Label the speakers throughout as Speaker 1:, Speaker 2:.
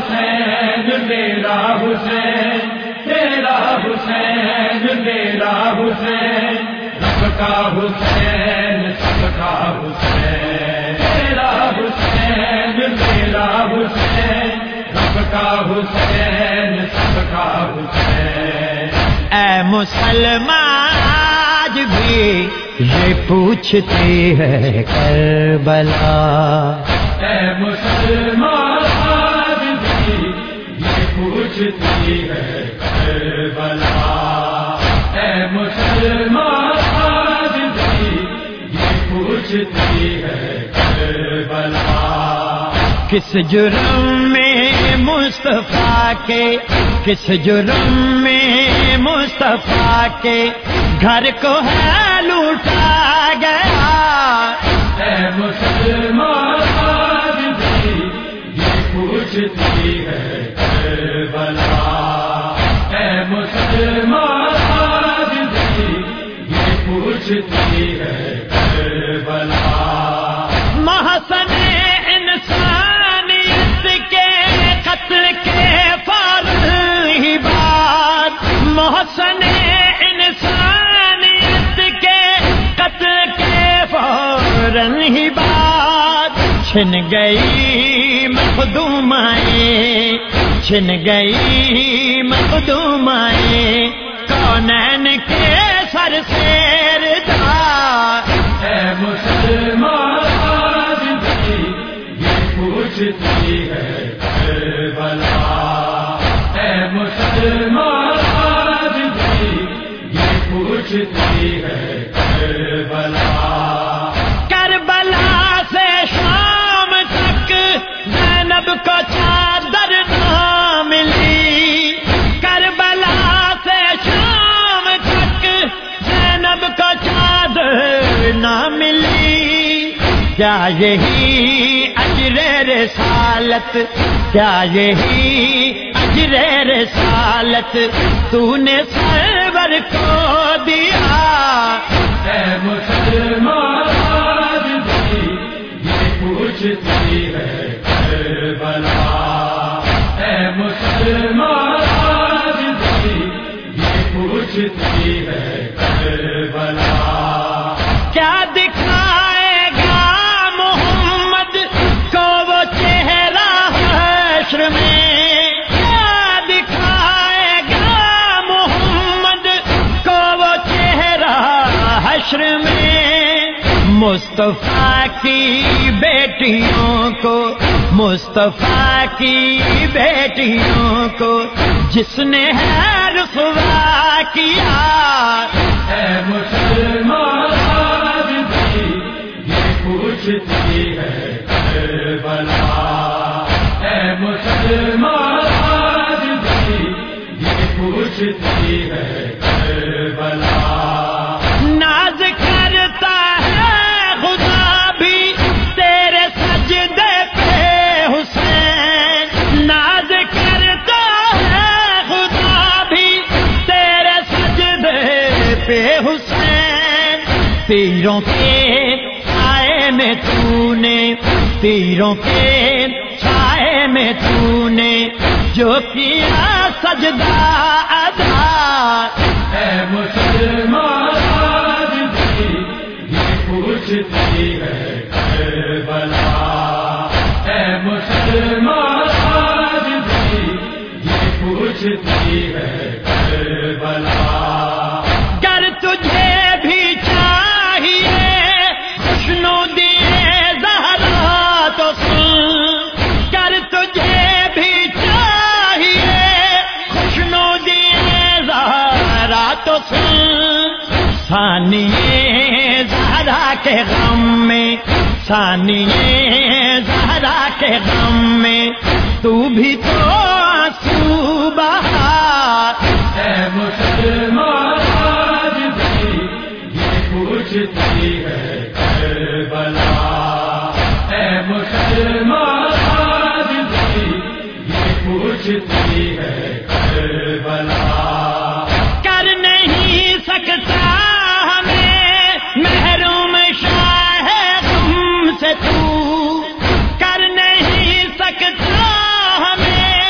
Speaker 1: حسین میرا حسین، تیرا حسین میرا حسین، رب کا حسین سب کا حسین، تیرا حسین میرا حسین، رب کا حسین سب کا حسین۔
Speaker 2: اے مسلمان آج بھی یہ پوچھتی ہے کربلا،
Speaker 1: اے مسلمان آج بھی یہ پوچھتی ہے کربلا، اے مسلمان آج بھی یہ پوچھتی ہے کربلا۔
Speaker 2: کس جرم میں مصطفیٰ کے، کس جرم میں مصطفیٰ کے گھر کو ہے لوٹا گیا،
Speaker 1: اے مسلمان آج بھی یہ پوچھتی ہے کربلا، اے مسلمان آج بھی یہ پوچھتی ہے کربلا۔
Speaker 2: محسن انسانیت کے قتل کے فوراً ہی بعد، محسن انسانیت کے قتل کے فوراً ہی بعد چھن گئی مخدومائیں، چھن گئی مخدومائیں کونین کے سر سے ردا،
Speaker 1: اے مسلمان آج بھی یہ پوچھتی ہے کربلا، اے مسلمان آج بھی یہ پوچھتی ہے کربلا۔
Speaker 2: کربلا سے شام تک زینب کو چادر نہ ملی، کربلا سے شام تک زینب کو چادر نہ ملی، کیا یہی اجر رسالت، کیا یہی اجر رسالت تو نے سرور کو دیا،
Speaker 1: اے مسلمان آج بھی یہ پوچھتی ہے کربلا، اے مسلمان آج بھی یہ پوچھتی ہے کربلا۔
Speaker 2: کیا دکھائے گا محمد کو وہ چہرہ حشر میں، کیا دکھائے گا محمد کو وہ چہرہ حشر میں، مصطفیٰ کی بیٹیوں کو، مصطفیٰ کی بیٹیوں کو جس نے ہے رسوا کیا،
Speaker 1: اے مسلمان آج بھی یہ پوچھتی ہے کربلا، اے مسلمان آج بھی یہ پوچھتی ہے کربلا۔
Speaker 2: ناز کرتا ہے خدا بھی تیرے سجدے پہ حسین، ناز کرتا ہے خدا بھی تیرے سجدے پہ حسین، تیروں کے سائے میں تو نے، تیروں کے سائے میں تو نے جو کیا سجدہ ادا،
Speaker 1: اے مسلمان آج بھی یہ پوچھتی ہے کربلا، اے مسلمان آج بھی یہ پوچھتی ہے کربلا۔
Speaker 2: گر تجھے بھی چاہیے خوشنودی زہرا تو سن، گر تجھے بھی چاہیے خوشنودی زہرا تو سن، ثانیے زہرا کے غم میں، ثانیے زہرا کے غم میں تو بھی تو آنسو بہا،
Speaker 1: اے مسلمان آج بھی یہ پوچھتی ہے کربلا، اے مسلمان آج بھی یہ پوچھتی ہے کربلا۔
Speaker 2: کر نہیں سکتا ہمیں محروم شاہ غم سے تو، کر نہیں سکتا ہمیں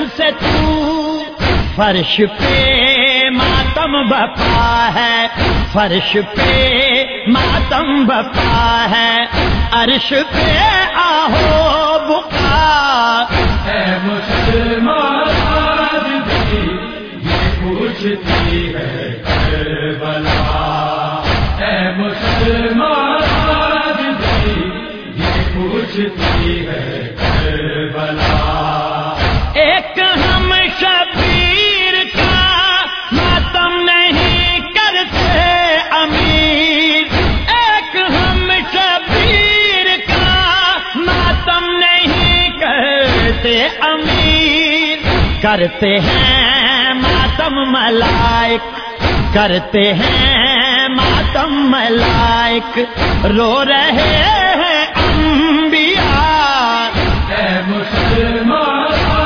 Speaker 2: سے تو فرش پہ ماتم بپا ہے، فرش پہ ماتم بپا ہے، عرش پہ آہو بکا
Speaker 1: اے مسلمان بھی یہ پوچھتی ہے کربلا، اے مسلمان بھی یہ پوچھتی ہے کربلا۔
Speaker 2: ایک ہم شبیر کا ماتم نہیں کرتے امیر، ایک ہم شبیر کا ماتم نہیں کرتے امیر، کرتے ہیں ماتم ملائک، کرتے ہیں ماتم ملائک، رو رہے ہیں انبیاء۔
Speaker 1: اے مسلمان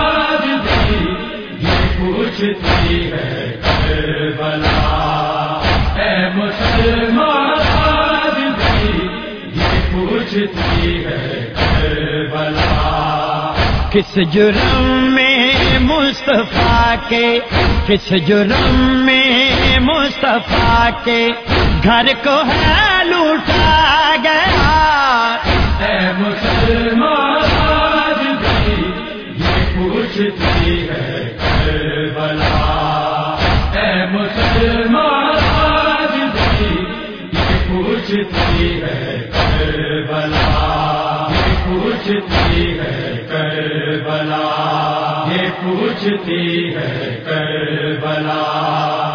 Speaker 1: پوچھتی ہے کربلا، اے مسلمان بھی یہ پوچھتی ہے کربلا۔
Speaker 2: کس جرم میں مصطفیٰ کے، کس جرم میں مصطفیٰ کے گھر کو ہے لوٹا گیا۔
Speaker 1: اے مسلمان بھی یہ پوچھتی ہے کربلا، اے مسلمان بھی یہ پوچھتی ہے کربلا، یہ پوچھتی ہے کربلا، یہ پوچھتی ہے کربلا۔